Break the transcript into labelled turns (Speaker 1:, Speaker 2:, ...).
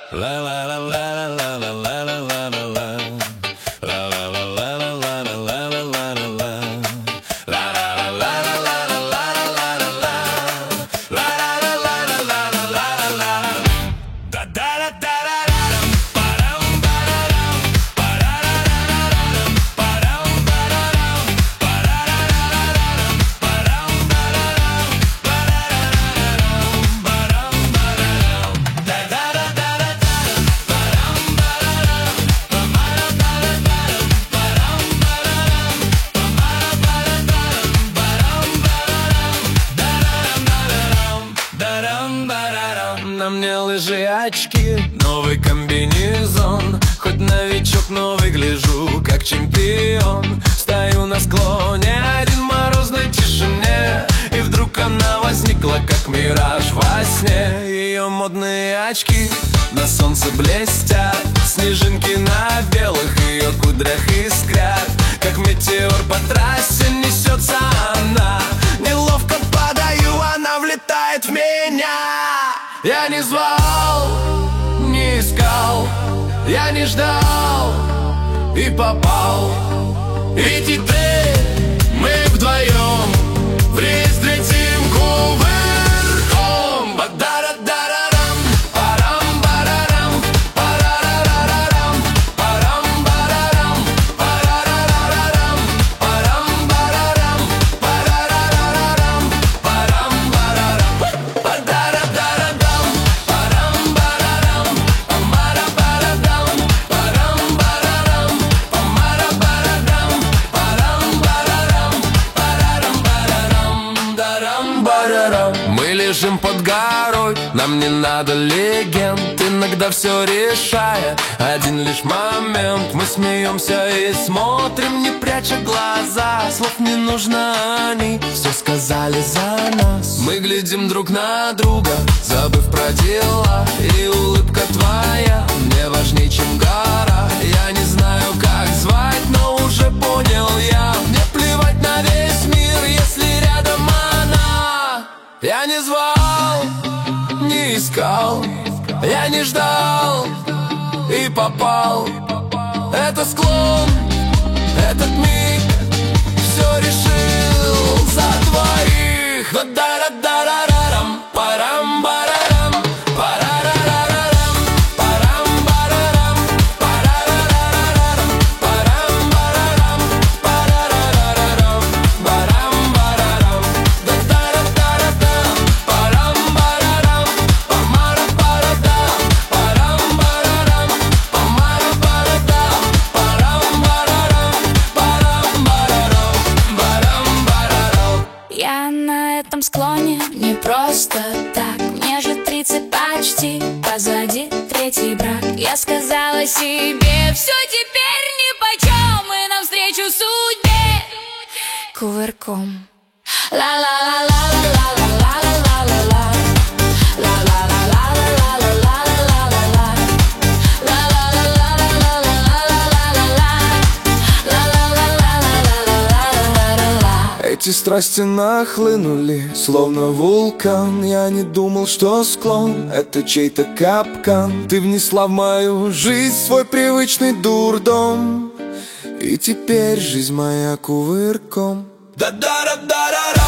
Speaker 1: La la la la la la la la la la la. La la la la la la la la la la la la. La la la la la la la la la la. La la la la la la la la la. Da da da da da da. Param pararam. Parararararam. Param pararam. Parararararam. Param pararam. Parararararam. Param pararam. Da da da da da. Param pararam. Pamara pararam. Param pararam. Pamara pararam. Param pararam. Дарам барарам. На мне лыжи, очки, новый комбинезон. Хоть новичок, но выгляжу как чемпион. Стою на склоне один в морозной тишине, и вдруг она возникла, как мираж во сне. Ее модные очки на солнце блестят, снежинки на белых ее кудрях искрят. Как метеор по трассе несется она, неловко падаю, она влетает в меня. Я не звал, не искал, я не ждал и попал. И теперь мы вдвоем в рейс летим кувырком. Ба-да-да-да-да-дам, парам-барарам, парарарарарам, парам-барарам, парарарарарам, парам-барарам, парарарарарам, парам-барарам. Ба-да-да-да-да-дам, парам-барарам, памара-барадам, парам-барарам, памара-барадам, парам-барарам, парарам-барарам, дарам-барарам. Мы лежим под горой, нам не надо легенд, иногда все решая один лишь момент. Мы смеемся и смотрим, не пряча глаза, слов не нужно, они все сказали за нас. Мы глядим друг на друга, забыв про дела, и улыбка твоя мне важней, чем гора. Я не знаю, как звать, но уже понял я, мне плевать на весь мир, если рядом она. Я не звал, не искал, я не ждал и попал. Это склон, этот миг все решил за двоих. Да-да-да-да-да-рам, парам-барарам, парарарарарам, парам-барарам, парарарарарам, парам-барарам, парарарарарам, парам-барарам. Да-да-да-да-да-дам, парам-барарам, памара-парадам, парам-барарам, памара-парадам, парам-барарам, парам-барарам, парам-барарам.
Speaker 2: Я на этом склоне не просто так, мне же 30 почти, позади третий брак. Я сказала себе, все теперь нипочем, и навстречу судьбе кувырком. Ла-ла-ла-ла-ла-ла-ла-ла-ла-ла-ла. Ла-ла-ла-ла-ла-ла-ла-ла-ла-ла. Ла-ла-ла-ла-ла-ла-ла-ла-ла-ла-ла-ла-ла-ла.
Speaker 3: Эти страсти нахлынули, словно вулкан. Я не думал, что склон — это чей-то капкан. Ты внесла в мою жизнь свой привычный дурдом, и теперь жизнь моя кувырком.
Speaker 1: Да-да-да-да-да-да.